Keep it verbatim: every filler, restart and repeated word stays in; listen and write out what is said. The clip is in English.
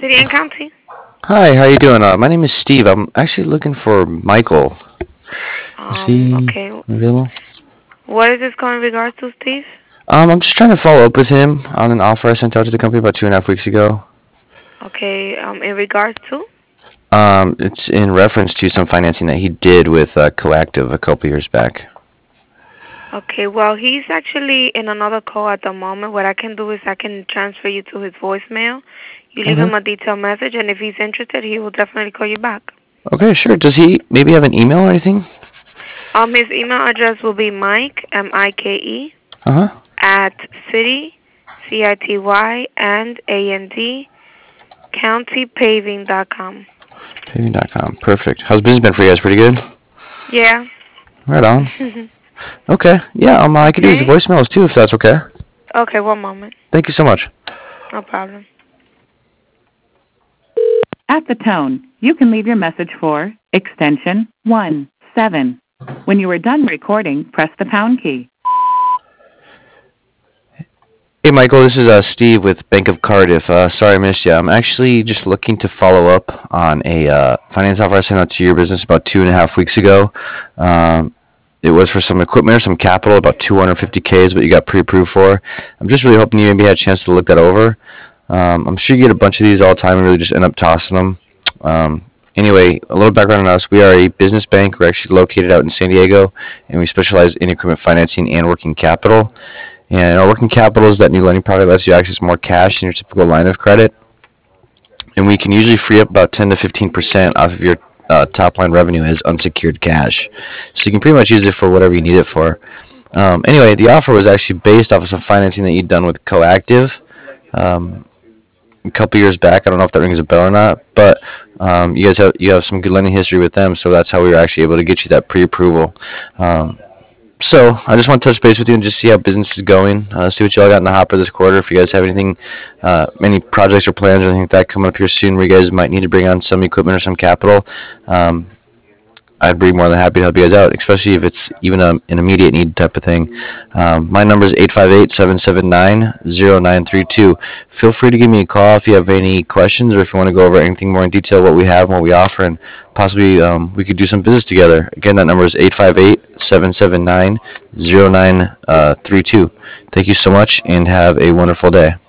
City and County. Hi, how you doing? Uh, my name is Steve. I'm actually looking for Michael. Is Um, he okay. available? What is this call in regards to, Steve? Um, I'm just trying to follow up with him on an offer I sent out to the company about two and a half weeks ago. Okay, um, in regards to? Um, it's in reference to some financing that he did with uh, Coactive a couple years back. Okay, well, he's actually in another call at the moment. What I can do is I can transfer you to his voicemail. You leave Okay. him a detailed message, and if he's interested, he will definitely call you back. Okay, sure. Does he maybe have an email or anything? Um, his email address will be Mike, M I K E, Uh huh. at city, C I T Y, and A N D, county paving dot com. Paving dot com. Perfect. How's business been for you guys? Pretty good? Yeah. Right on. Okay. Yeah, um, I could use the Okay. voicemails too if that's okay. Okay, one moment. Thank you so much. No problem. At the tone, you can leave your message for extension one seven. When you are done recording, press the pound key. Hey, Michael, this is uh, Steve with Bank of Cardiff. Uh, sorry I missed you. I'm actually just looking to follow up on a uh, finance offer I sent out to your business about two and a half weeks ago. Um, it was for some equipment or some capital, about two hundred fifty K is what you got pre-approved for. I'm just really hoping you maybe had a chance to look that over. Um, I'm sure you get a bunch of these all the time and really just end up tossing them. Um, anyway, a little background on us. We are a business bank. We're actually located out in San Diego, and we specialize in equipment financing and working capital. And our working capital is that new lending product that lets you access more cash than your typical line of credit. And we can usually free up about ten to fifteen percent off of your uh, top line revenue as unsecured cash. So you can pretty much use it for whatever you need it for. Um, anyway, the offer was actually based off of some financing that you'd done with Coactive um, a couple years back. I don't know if that rings a bell or not, but um, you guys have you have some good lending history with them, so that's how we were actually able to get you that pre-approval. Um, So I just want to touch base with you and just see how business is going. Uh, see what y'all got in the hopper this quarter. If you guys have anything, uh, any projects or plans or anything like that coming up here soon, where you guys might need to bring on some equipment or some capital, um, I'd be more than happy to help you guys out, especially if it's even a, an immediate need type of thing. Um, my number is eight five eight, seven seven nine, zero nine three two. Feel free to give me a call if you have any questions or if you want to go over anything more in detail, what we have and what we offer, and possibly um, we could do some business together. Again, that number is eight five eight, seven seven nine, zero nine three two. Thank you so much and have a wonderful day.